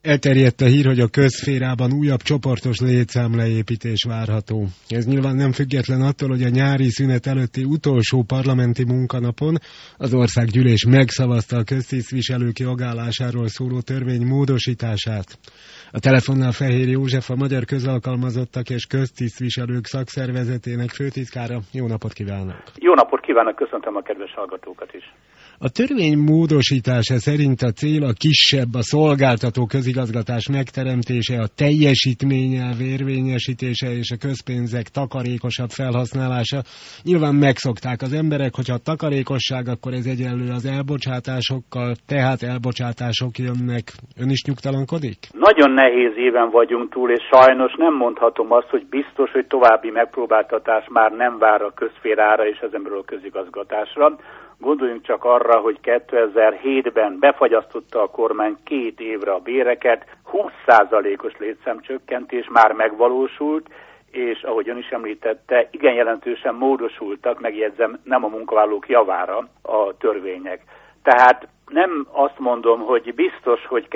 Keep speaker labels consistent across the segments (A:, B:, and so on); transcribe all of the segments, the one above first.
A: Elterjedt a hír, hogy a közszférában újabb csoportos létszámleépítés várható. Ez nyilván nem független attól, hogy a nyári szünet előtti utolsó parlamenti munkanapon az országgyűlés megszavazta a köztisztviselők jogállásáról szóló törvény módosítását. A telefonnál Fehér József, a Magyar Közalkalmazottak és Köztisztviselők Szakszervezetének főtitkára. Jó napot kívánok!
B: Jó napot kívánok, köszöntöm a kedves hallgatókat is!
A: A törvény módosítása szerint a cél a kisebb, a szolgáltató közigazgatás megteremtése, a teljesítményelv érvényesítése és a közpénzek takarékosabb felhasználása. Nyilván megszokták az emberek, hogyha a takarékosság, akkor ez egyenlő az elbocsátásokkal, tehát elbocsátások jönnek. Ön is nyugtalankodik?
B: Nagyon nehéz éven vagyunk túl, és sajnos nem mondhatom azt, hogy biztos, hogy további megpróbáltatás már nem vár a közszférára és ezen belül a közigazgatásra. Gondoljunk csak arra, hogy 2007-ben befagyasztotta a kormány 2 évre a béreket, 20%-os létszámcsökkentés már megvalósult, és ahogy ön is említette, igen jelentősen módosultak, megjegyzem, nem a munkavállalók javára a törvények. Tehát nem azt mondom, hogy biztos, hogy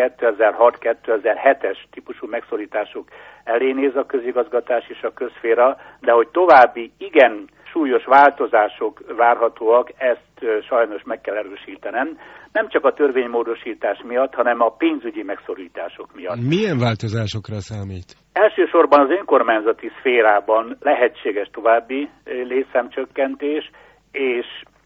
B: 2006-2007-es típusú megszorítások elé néz a közigazgatás és a közszféra, de hogy további igen súlyos változások várhatóak, ezt sajnos meg kell erősítenem. Nem csak a törvénymódosítás miatt, hanem a pénzügyi megszorítások miatt.
A: Milyen változásokra számít?
B: Elsősorban az önkormányzati szférában lehetséges további létszámcsökkentés, és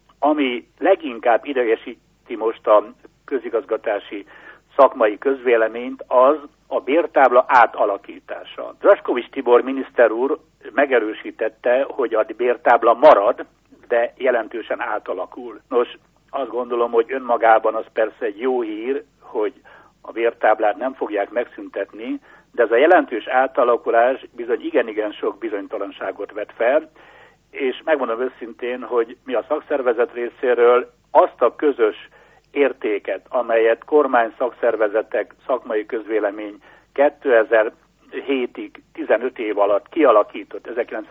B: ami leginkább idegesíti most a közigazgatási szakmai közvéleményt, az a bértábla átalakítása. Draskovics Tibor miniszter úr megerősítette, hogy a bértábla marad, de jelentősen átalakul. Nos, azt gondolom, hogy önmagában az persze egy jó hír, hogy a bértáblát nem fogják megszüntetni, de ez a jelentős átalakulás bizony igen sok bizonytalanságot vet fel, és megmondom őszintén, hogy mi a szakszervezet részéről azt a közös értéket, amelyet kormány szakszervezetek, szakmai közvélemény 2007-ig 15 év alatt kialakított,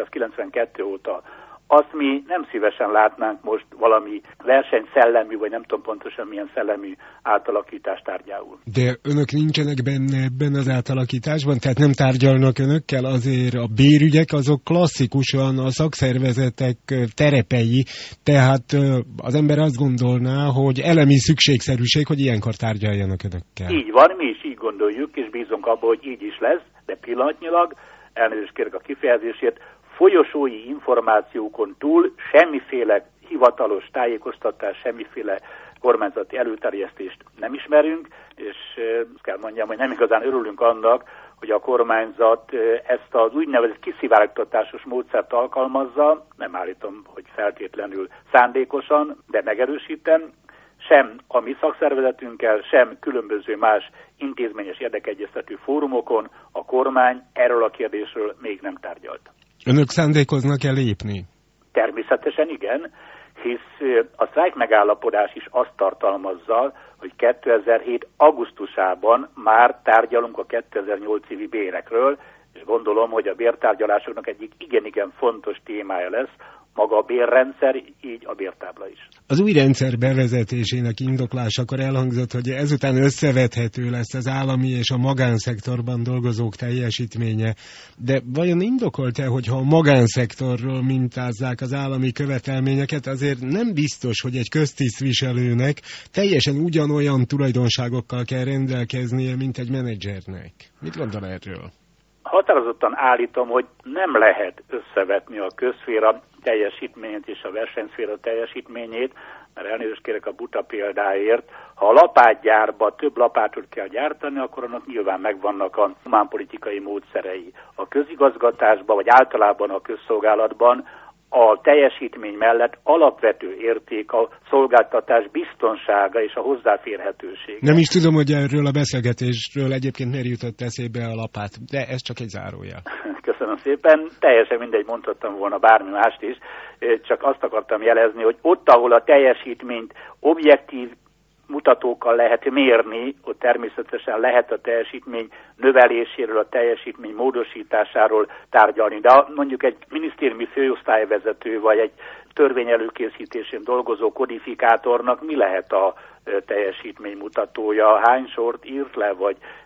B: 1992 óta, azt mi nem szívesen látnánk most valami versenyszellemű, vagy nem tudom pontosan milyen szellemű átalakítás tárgyául.
A: De önök nincsenek benne ebben az átalakításban? Tehát nem tárgyalnak önökkel? Azért a bérügyek azok klasszikusan a szakszervezetek terepei, tehát az ember azt gondolná, hogy elemi szükségszerűség, hogy ilyenkor tárgyaljanak önökkel.
B: Így van, mi is így gondoljuk, és bízunk abban, hogy így is lesz, de pillanatnyilag, elnézést kérek a kifejezésért, folyosói információkon túl semmiféle hivatalos tájékoztatás, semmiféle kormányzati előterjesztést nem ismerünk, és azt kell mondjam, hogy nem igazán örülünk annak, hogy a kormányzat ezt az úgynevezett kiszivárogtatásos módszert alkalmazza, nem állítom, hogy feltétlenül szándékosan, de megerősítem, sem a mi szakszervezetünkkel, sem különböző más intézményes érdekegyeztető fórumokon a kormány erről a kérdésről még nem tárgyalt.
A: Önök szándékoznak-e lépni?
B: Természetesen igen, hisz a sztrájk megállapodás is azt tartalmazza, hogy 2007. augusztusában már tárgyalunk a 2008 évi bérekről, és gondolom, hogy a bértárgyalásoknak egyik igen fontos témája lesz maga a bérrendszer, így a bértábla is.
A: Az új rendszer bevezetésének indoklásakor elhangzott, hogy ezután összevethető lesz az állami és a magánszektorban dolgozók teljesítménye. De vajon indokolt-e, hogyha a magánszektorról mintázzák az állami követelményeket, azért nem biztos, hogy egy köztisztviselőnek teljesen ugyanolyan tulajdonságokkal kell rendelkeznie, mint egy menedzsernek. Mit gondol erről?
B: Határozottan állítom, hogy nem lehet összevetni a közszféra teljesítményét és a versenyszféra teljesítményét, mert elnézést kérek a buta példáért. Ha a lapátgyárba több lapátot kell gyártani, akkor annak nyilván megvannak a humánpolitikai módszerei. A közigazgatásban, vagy általában a közszolgálatban a teljesítmény mellett alapvető érték a szolgáltatás biztonsága és a hozzáférhetőség.
A: Nem is tudom, hogy erről a beszélgetésről egyébként miért jutott eszébe a lapát, de ez csak egy zárójel.
B: Köszönöm szépen. Teljesen mindegy, mondhattam volna bármi mást is, csak azt akartam jelezni, hogy ott, ahol a teljesítményt objektív mutatókkal lehet mérni, ott természetesen lehet a teljesítmény növeléséről, a teljesítmény módosításáról tárgyalni. De mondjuk egy minisztériumi főosztályvezető, vagy egy törvény előkészítésén dolgozó kodifikátornak mi lehet a teljesítménymutatója? Hány sort írt le, vagy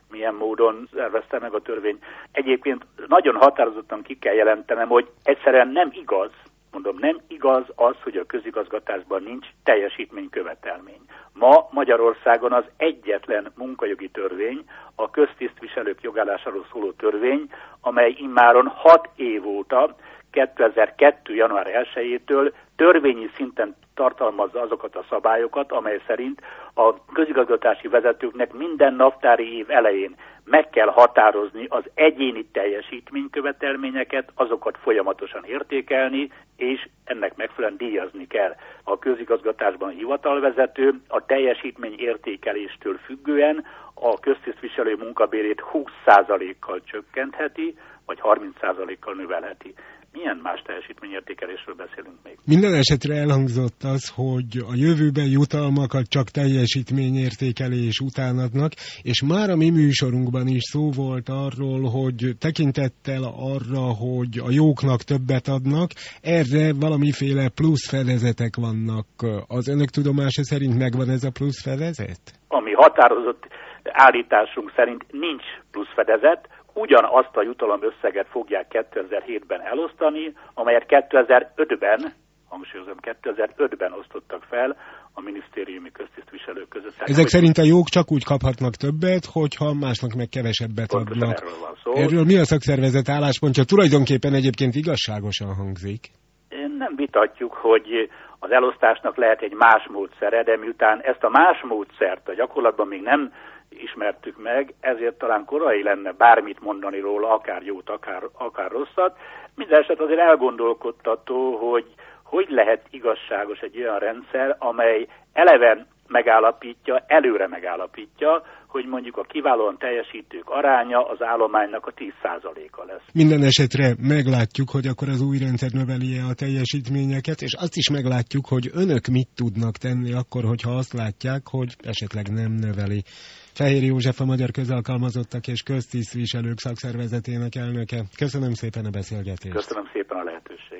B: milyen módon szervezte meg a törvény. Egyébként nagyon határozottan ki kell jelentenem, hogy egyszerűen nem igaz, nem igaz az, hogy a közigazgatásban nincs teljesítménykövetelmény. Ma Magyarországon az egyetlen munkajogi törvény, a köztisztviselők jogállásáról szóló törvény, amely immáron 6 év óta, 2002. január 1-től törvényi szinten tartalmazza azokat a szabályokat, amely szerint a közigazgatási vezetőknek minden naptári év elején meg kell határozni az egyéni teljesítménykövetelményeket, azokat folyamatosan értékelni, és ennek megfelelően díjazni kell. A közigazgatásban hivatalvezető a teljesítmény értékeléstől függően a köztisztviselő munkabérét 20%-kal csökkentheti, vagy 30%-kal növelheti. Milyen más teljesítményértékelésről beszélünk még?
A: Minden esetre elhangzott az, hogy a jövőben jutalmakat csak teljesítményértékelés után adnak, és már a mi műsorunkban is szó volt arról, hogy tekintettel arra, hogy a jóknak többet adnak, erre valamiféle plusz fedezetek vannak. Az önök tudomása szerint megvan ez a plusz fedezet?
B: Ami határozott állításunk szerint nincs plusz fedezet, ugyanazt a jutalomösszeget fogják 2007-ben elosztani, amelyet 2005-ben, hangsúlyozom, 2005-ben osztottak fel a minisztériumi köztisztviselők között.
A: Ezek szerint a jók csak úgy kaphatnak többet, hogyha másnak meg kevesebbet adnak.
B: Erről van szó.
A: Erről mi a szakszervezet álláspontja? Tulajdonképpen egyébként igazságosan hangzik.
B: Nem vitatjuk, hogy az elosztásnak lehet egy más módszere, de miután ezt a más módszert a gyakorlatban még nem ismertük meg, ezért talán korai lenne bármit mondani róla, akár jót, akár rosszat. Mindenesetre azért elgondolkodtató, hogy lehet igazságos egy olyan rendszer, amely eleven előre megállapítja, hogy mondjuk a kiválóan teljesítők aránya az állománynak a 10%-a lesz.
A: Minden esetre meglátjuk, hogy akkor az új rendszer növeli-e a teljesítményeket, és azt is meglátjuk, hogy önök mit tudnak tenni akkor, hogyha azt látják, hogy esetleg nem növeli. Fehér József, a Magyar Közalkalmazottak és Köztisztviselők Szakszervezetének elnöke. Köszönöm szépen a beszélgetést.
B: Köszönöm szépen a lehetőséget.